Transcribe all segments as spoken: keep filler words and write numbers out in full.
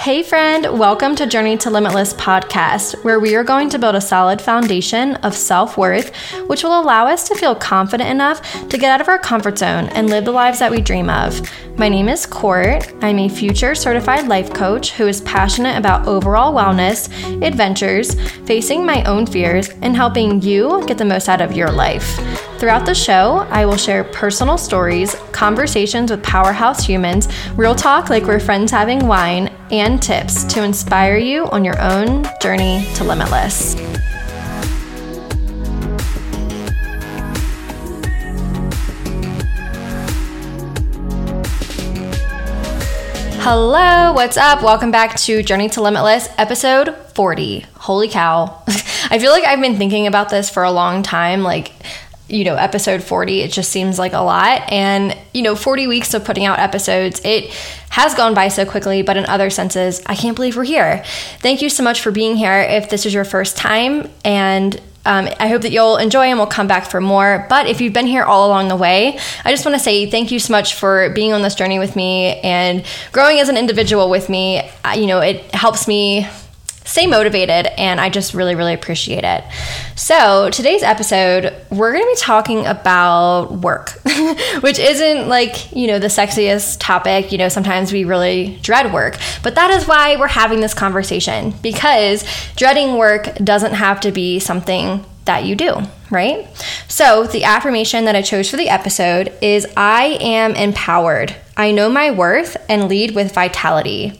Hey friend, welcome to Journey to Limitless podcast, where we are going to build a solid foundation of self-worth, which will allow us to feel confident enough to get out of our comfort zone and live the lives that we dream of. My name is Court. I'm a future certified life coach who is passionate about overall wellness, adventures, facing my own fears, and helping you get the most out of your life. Throughout the show, I will share personal stories, conversations with powerhouse humans, real talk like we're friends having wine, and tips to inspire you on your own journey to limitless. Hello, what's up? Welcome back to Journey to Limitless, episode forty. Holy cow. I feel like I've been thinking about this for a long time, like, you know, episode forty, it just seems like a lot. And, you know, forty weeks of putting out episodes, it has gone by so quickly, but in other senses, I can't believe we're here. Thank you so much for being here if this is your first time, and um, I hope that you'll enjoy and we'll come back for more. But if you've been here all along the way, I just want to say thank you so much for being on this journey with me and growing as an individual with me. Uh, you know, it helps me stay motivated, and I just really, really appreciate it. So today's episode, we're going to be talking about work, which isn't like, you know, the sexiest topic. You know, sometimes we really dread work, but that is why we're having this conversation, because dreading work doesn't have to be something that you do, right? So the affirmation that I chose for the episode is, I am empowered. I know my worth and lead with vitality.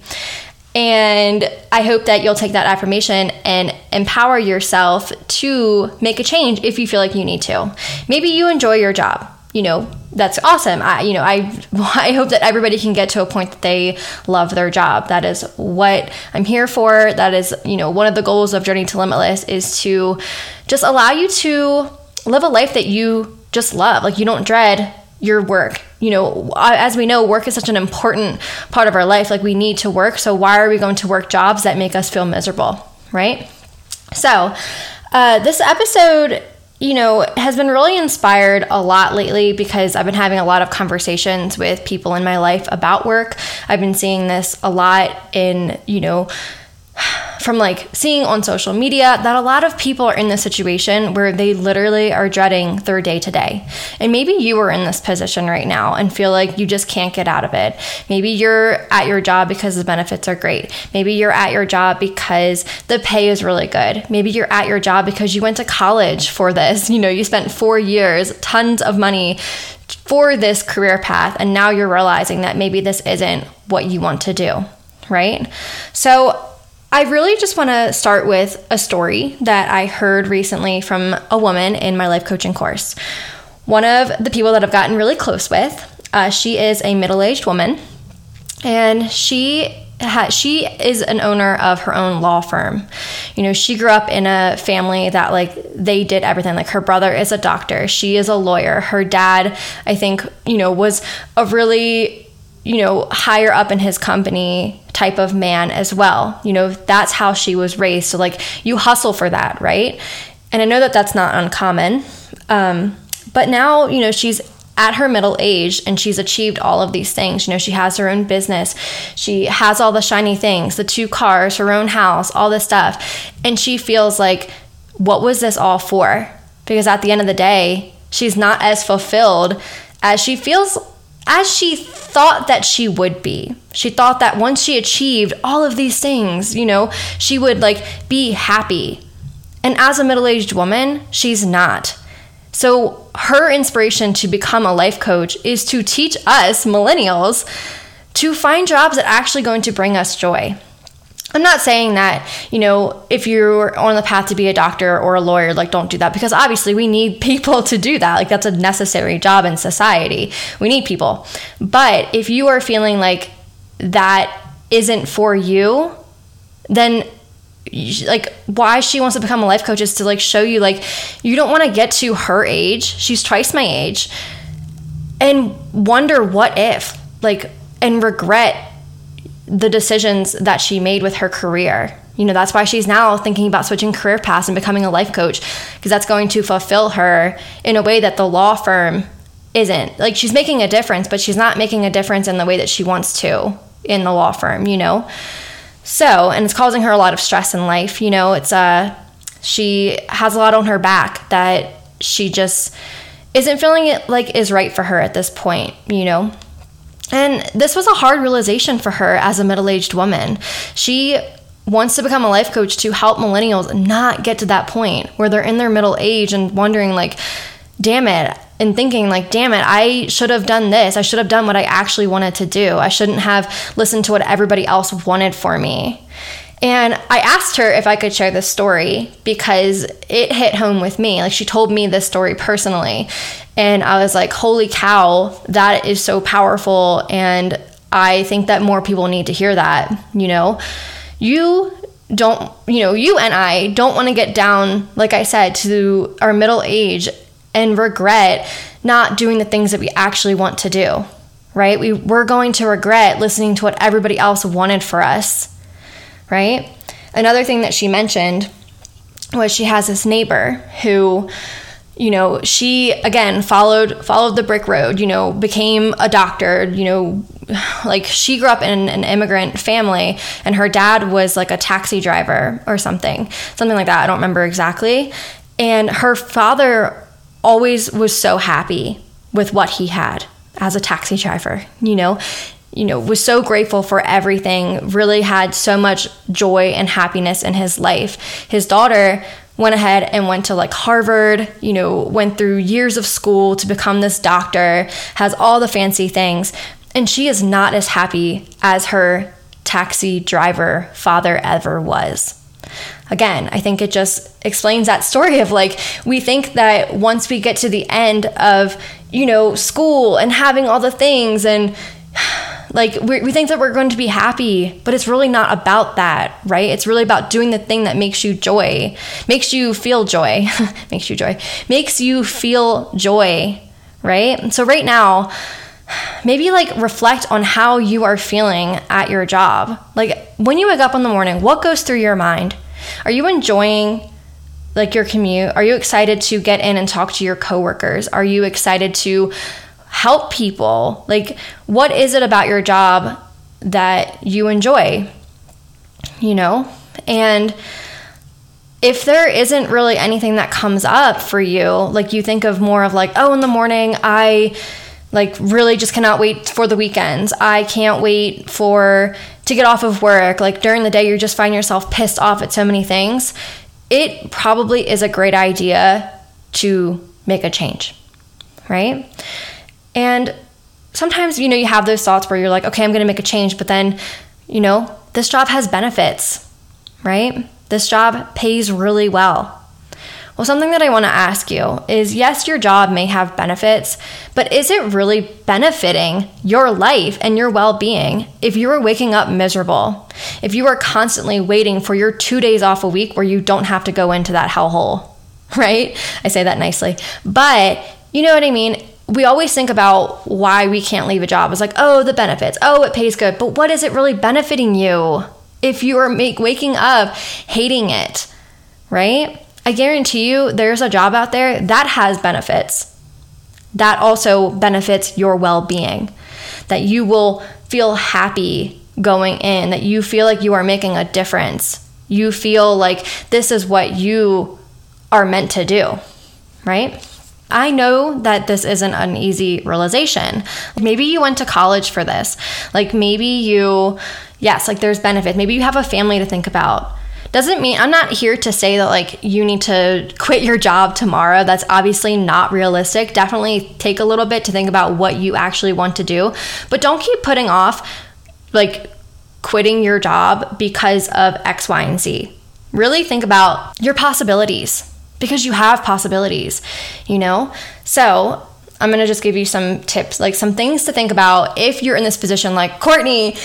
And I hope that you'll take that affirmation and empower yourself to make a change if you feel like you need to. Maybe you enjoy your job. You know, that's awesome. I, you know, I, I hope that everybody can get to a point that they love their job. That is what I'm here for. That is, you know, one of the goals of Journey to Limitless is to just allow you to live a life that you just love. Like, you don't dread your work. You know, as we know, work is such an important part of our life. Like, we need to work. So why are we going to work jobs that make us feel miserable, right? So uh, this episode, you know, has been really inspired a lot lately because I've been having a lot of conversations with people in my life about work. I've been seeing this a lot in, you know, from like seeing on social media that a lot of people are in this situation where they literally are dreading their day to day. And maybe you are in this position right now and feel like you just can't get out of it. Maybe you're at your job because the benefits are great. Maybe you're at your job because the pay is really good. Maybe you're at your job because you went to college for this. You know, you spent four years, tons of money for this career path, and now you're realizing that maybe this isn't what you want to do, right? So I really just want to start with a story that I heard recently from a woman in my life coaching course. One of the people that I've gotten really close with, uh, she is a middle-aged woman, and she ha- she is an owner of her own law firm. You know, she grew up in a family that, like, they did everything. Like, her brother is a doctor. She is a lawyer. Her dad, I think, you know, was a really, you know, higher up in his company type of man as well. You know, that's how she was raised. So, like, you hustle for that, right? And I know that that's not uncommon. Um, but now, you know, she's at her middle age and she's achieved all of these things. You know, she has her own business. She has all the shiny things, the two cars, her own house, all this stuff. And she feels like, what was this all for? Because at the end of the day, she's not as fulfilled as she feels as she thought that she would be. She thought that once she achieved all of these things, you know, she would, like, be happy. And as a middle-aged woman, she's not. So her inspiration to become a life coach is to teach us millennials to find jobs that are actually going to bring us joy. I'm not saying that, you know, if you're on the path to be a doctor or a lawyer, like, don't do that, because obviously we need people to do that. Like, that's a necessary job in society. We need people. But if you are feeling like that isn't for you, then, like, why she wants to become a life coach is to, like, show you, like, you don't want to get to her age. She's twice my age, and wonder what if, like, and regret the decisions that she made with her career. You know, that's why she's now thinking about switching career paths and becoming a life coach, because that's going to fulfill her in a way that the law firm isn't. Like, she's making a difference, but she's not making a difference in the way that she wants to in the law firm, you know? So, and it's causing her a lot of stress in life. You know, it's uh, she has a lot on her back that she just isn't feeling it like is right for her at this point, you know. And this was a hard realization for her as a middle-aged woman. She wants to become a life coach to help millennials not get to that point where they're in their middle age and wondering like, damn it, and thinking like, damn it, I should have done this. I should have done what I actually wanted to do. I shouldn't have listened to what everybody else wanted for me. And I asked her if I could share this story because it hit home with me. Like, she told me this story personally. And I was like, holy cow, that is so powerful. And I think that more people need to hear that. You know, you don't, you know, you and I don't want to get down, like I said, to our middle age and regret not doing the things that we actually want to do, right? We, we're going to regret listening to what everybody else wanted for us, right? Another thing that she mentioned was she has this neighbor who, you know, she, again, followed followed the brick road, you know, became a doctor, you know, like she grew up in an immigrant family and her dad was like a taxi driver or something, something like that. I don't remember exactly. And her father always was so happy with what he had as a taxi driver, you know, you know, was so grateful for everything, really had so much joy and happiness in his life. His daughter went ahead and went to like Harvard, you know, went through years of school to become this doctor, has all the fancy things, and she is not as happy as her taxi driver father ever was. Again, I think it just explains that story of like, we think that once we get to the end of, you know, school and having all the things and like, we, we think that we're going to be happy, but it's really not about that, right? It's really about doing the thing that makes you joy, makes you feel joy, makes you joy, makes you feel joy, right? So right now, maybe like reflect on how you are feeling at your job. Like when you wake up in the morning, what goes through your mind? Are you enjoying like your commute? Are you excited to get in and talk to your coworkers? Are you excited to help people? Like, what is it about your job that you enjoy? You know? And if there isn't really anything that comes up for you, like you think of more of like, oh, in the morning, I like really just cannot wait for the weekends. I can't wait for to get off of work. Like during the day, you just find yourself pissed off at so many things. It probably is a great idea to make a change, right? And sometimes, you know, you have those thoughts where you're like, okay, I'm going to make a change, but then, you know, this job has benefits, right? This job pays really well. Well, something that I want to ask you is, yes, your job may have benefits, but is it really benefiting your life and your well-being if you are waking up miserable? If you are constantly waiting for your two days off a week where you don't have to go into that hellhole, right? I say that nicely, but you know what I mean? We always think about why we can't leave a job. It's like, oh, the benefits. Oh, it pays good. But what is it really benefiting you if you are make, waking up hating it, right? I guarantee you there's a job out there that has benefits. That also benefits your well-being. That you will feel happy going in. That you feel like you are making a difference. You feel like this is what you are meant to do, right? I know that this isn't an easy realization. Maybe you went to college for this. Like maybe you, yes, like there's benefit. Maybe you have a family to think about. Doesn't mean, I'm not here to say that like you need to quit your job tomorrow. That's obviously not realistic. Definitely take a little bit to think about what you actually want to do. But don't keep putting off like quitting your job because of X, Y, and Z. Really think about your possibilities. Because you have possibilities, you know? So I'm going to just give you some tips, like some things to think about if you're in this position like, Courtney,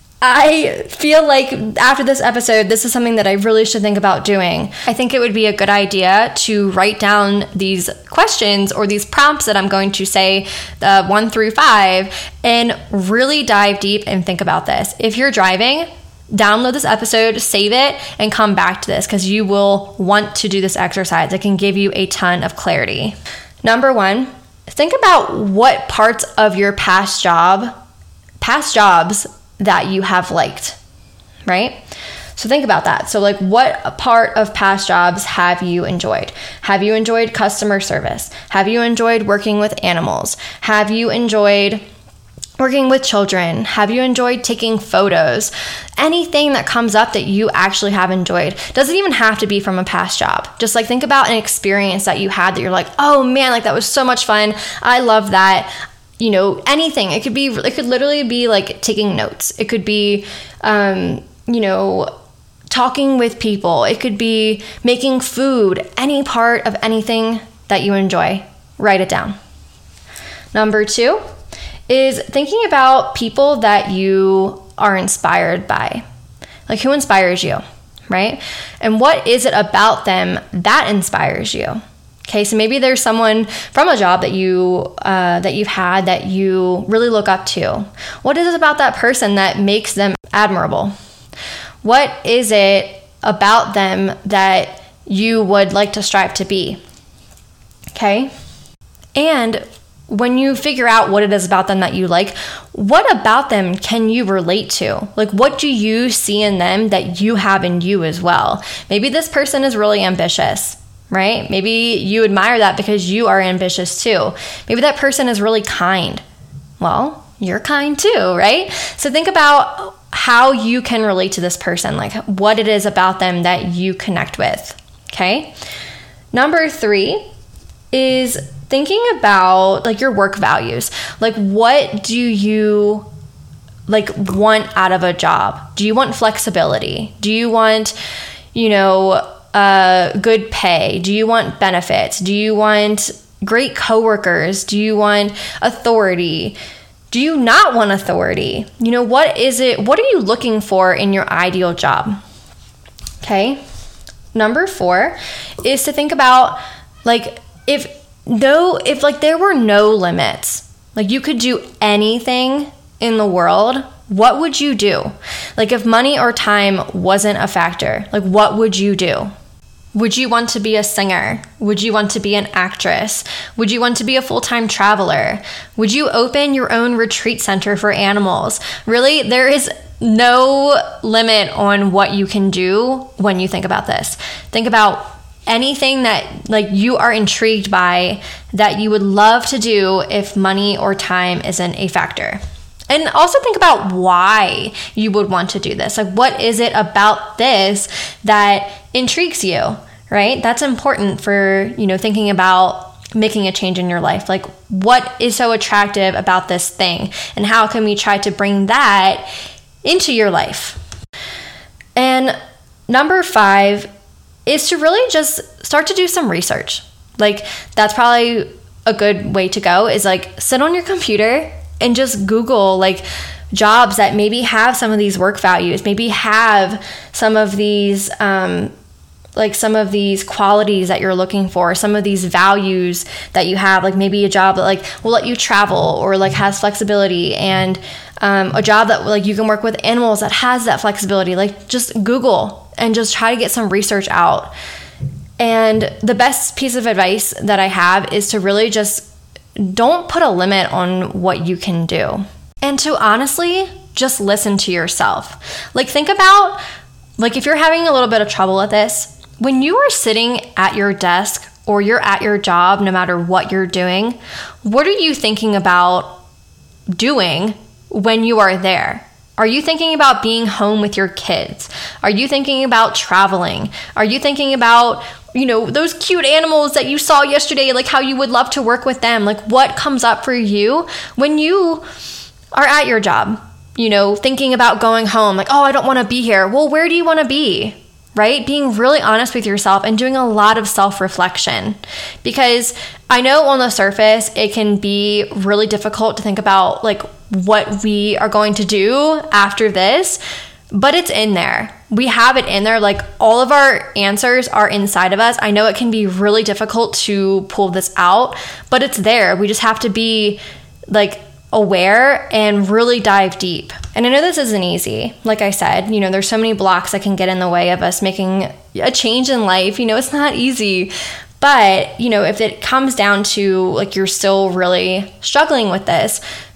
I feel like after this episode, this is something that I really should think about doing. I think it would be a good idea to write down these questions or these prompts that I'm going to say, uh, one through five, and really dive deep and think about this. If you're driving, download this episode, save it, and come back to this because you will want to do this exercise. It can give you a ton of clarity. Number one, think about what parts of your past job, past jobs that you have liked, right? So think about that. So like, what part of past jobs have you enjoyed? Have you enjoyed customer service? Have you enjoyed working with animals? Have you enjoyed working with children? Have you enjoyed taking photos? Anything that comes up that you actually have enjoyed. Doesn't even have to be from a past job. Just like think about an experience that you had that you're like, oh man, like that was so much fun. I love that. You know, anything. It could be, it could literally be like taking notes. It could be, um, you know, talking with people. It could be making food. Any part of anything that you enjoy, write it down. Number two is thinking about people that you are inspired by. Like, who inspires you, right? And what is it about them that inspires you? Okay, so maybe there's someone from a job that you uh, that you've had that you really look up to. What is it about that person that makes them admirable? What is it about them that you would like to strive to be? Okay, and when you figure out what it is about them that you like, what about them can you relate to? Like, what do you see in them that you have in you as well? Maybe this person is really ambitious, right? Maybe you admire that because you are ambitious too. Maybe that person is really kind. Well, you're kind too, right? So think about how you can relate to this person, like what it is about them that you connect with, okay? Number three is thinking about like your work values. Like, what do you like want out of a job? Do you want flexibility? Do you want, you know, uh, good pay? Do you want benefits? Do you want great coworkers? Do you want authority? Do you not want authority? You know, what is it? What are you looking for in your ideal job? Okay. Number four is to think about like, if no, if like there were no limits, like you could do anything in the world, what would you do? Like, if money or time wasn't a factor, like what would you do? Would you want to be a singer? Would you want to be an actress? Would you want to be a full-time traveler? Would you open your own retreat center for animals? Really, there is no limit on what you can do when you think about this. Think about anything that like you are intrigued by that you would love to do if money or time isn't a factor. And also think about why you would want to do this. Like, what is it about this that intrigues you, right? That's important for, you know, thinking about making a change in your life. Like, what is so attractive about this thing? And how can we try to bring that into your life? And number five is to really just start to do some research. Like, that's probably a good way to go, is like sit on your computer and just Google like jobs that maybe have some of these work values, maybe have some of these um, like some of these qualities that you're looking for, some of these values that you have, like maybe a job that like will let you travel or like has flexibility, and um, a job that like you can work with animals that has that flexibility. Like, just Google and just try to get some research out. And the best piece of advice that I have is to really just don't put a limit on what you can do. And to honestly just listen to yourself. Like, think about, like, if you're having a little bit of trouble at this, when you are sitting at your desk or you're at your job, no matter what you're doing, what are you thinking about doing when you are there? Are you thinking about being home with your kids? Are you thinking about traveling? Are you thinking about, you know, those cute animals that you saw yesterday, like how you would love to work with them? Like, what comes up for you when you are at your job, you know, thinking about going home? Like, oh, I don't want to be here. Well, where do you want to be? Right? Being really honest with yourself and doing a lot of self-reflection. Because I know on the surface, it can be really difficult to think about like what we are going to do after this, but it's in there. We have it in there. Like, all of our answers are inside of us. I know it can be really difficult to pull this out, but it's there. We just have to be like aware and really dive deep. And I know this isn't easy. Like I said, you know, there's so many blocks that can get in the way of us making a change in life. You know, it's not easy. But, you know, if it comes down to like you're still really struggling with this,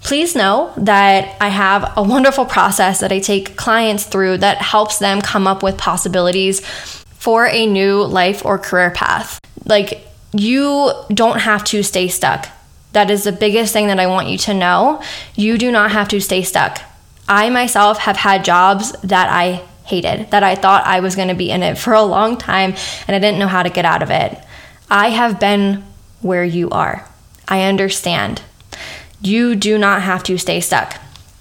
Please know that I have a wonderful process that I take clients through that helps them come up with possibilities for a new life or career path. Like, you don't have to stay stuck. That is the biggest thing that I want you to know. You do not have to stay stuck. I myself have had jobs that I hated, that I thought I was going to be in it for a long time and I didn't know how to get out of it. I have been where you are. I understand. You do not have to stay stuck.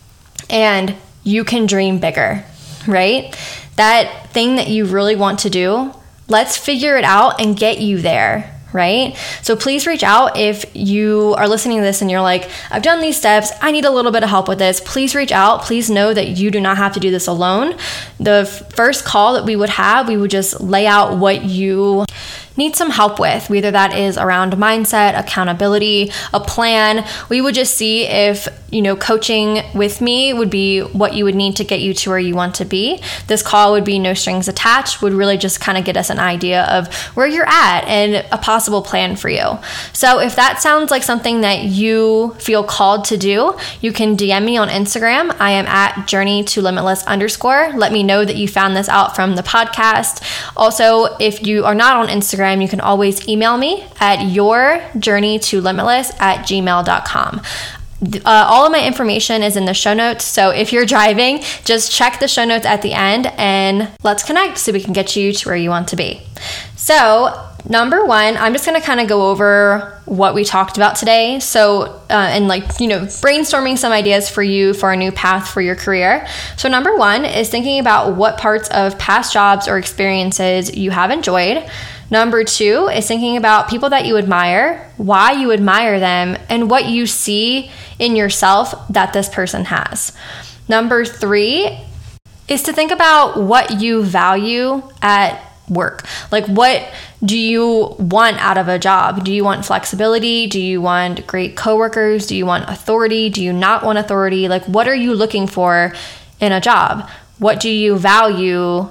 And you can dream bigger, right? That thing that you really want to do, let's figure it out and get you there. Right? So please reach out if you are listening to this and you're like, I've done these steps, I need a little bit of help with this. Please reach out. Please know that you do not have to do this alone. The first call that we would have, we would just lay out what you need some help with, whether that is around mindset, accountability, a plan. We would just see if, you know, coaching with me would be what you would need to get you to where you want to be. This call would be no strings attached, would really just kind of get us an idea of where you're at and a possible plan for you. So if that sounds like something that you feel called to do, you can D M me on Instagram. I am at journey to limitless underscore. Let me know that you found this out from the podcast. Also, if you are not on Instagram, you can always email me at your journey to limitless at gmail dot com. Uh, all of my information is in the show notes. So if you're driving, just check the show notes at the end and let's connect so we can get you to where you want to be. So number one, I'm just going to kind of go over what we talked about today. So, uh, and like, you know, brainstorming some ideas for you for a new path for your career. So number one is thinking about what parts of past jobs or experiences you have enjoyed. Number two is thinking about people that you admire, why you admire them, and what you see in yourself that this person has. Number three is to think about what you value at work. Like, what do you want out of a job? Do you want flexibility? Do you want great coworkers? Do you want authority? Do you not want authority? Like, what are you looking for in a job? What do you value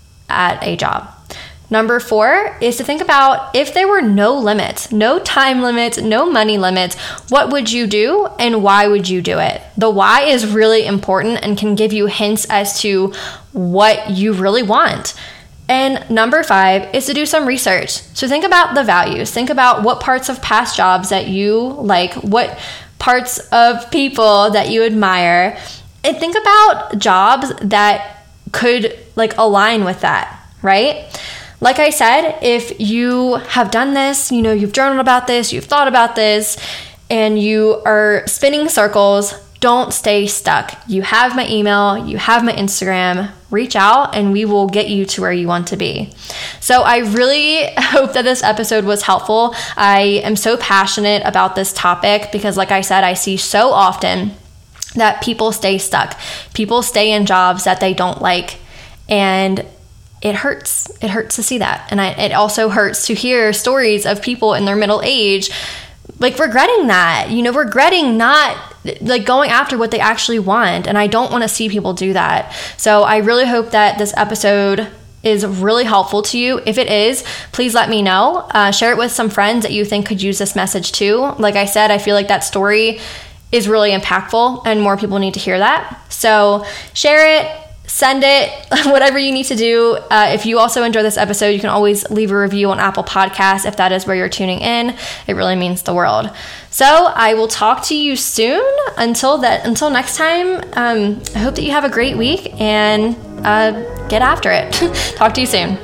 at a job? Number four is to think about if there were no limits, no time limits, no money limits, what would you do and why would you do it? The why is really important and can give you hints as to what you really want. And number five is to do some research. So think about the values. Think about what parts of past jobs that you like, what parts of people that you admire, and think about jobs that could like align with that, right? Like I said, if you have done this, you know, you've journaled about this, you've thought about this, and you are spinning circles, don't stay stuck. You have my email, you have my Instagram, reach out and we will get you to where you want to be. So I really hope that this episode was helpful. I am so passionate about this topic because, like I said, I see so often that people stay stuck. People stay in jobs that they don't like, and it hurts. It hurts to see that. And I, it also hurts to hear stories of people in their middle age, like regretting that, you know, regretting not like going after what they actually want. And I don't want to see people do that. So I really hope that this episode is really helpful to you. If it is, please let me know. Uh, share it with some friends that you think could use this message too. Like I said, I feel like that story is really impactful and more people need to hear that. So share it. Send it, whatever you need to do. Uh, if you also enjoy this episode, you can always leave a review on Apple Podcasts if that is where you're tuning in. It really means the world. So I will talk to you soon. Until that, until next time, um, I hope that you have a great week and uh, get after it. Talk to you soon.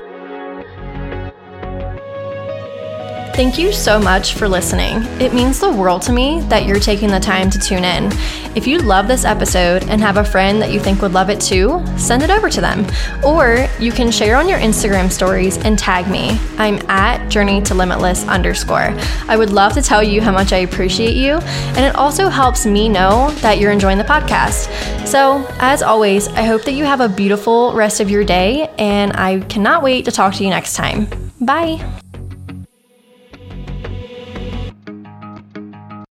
Thank you so much for listening. It means the world to me that you're taking the time to tune in. If you love this episode and have a friend that you think would love it too, send it over to them. Or you can share on your Instagram stories and tag me. I'm at journey to limitless underscore. I would love to tell you how much I appreciate you, and it also helps me know that you're enjoying the podcast. So, as always, I hope that you have a beautiful rest of your day, and I cannot wait to talk to you next time. Bye.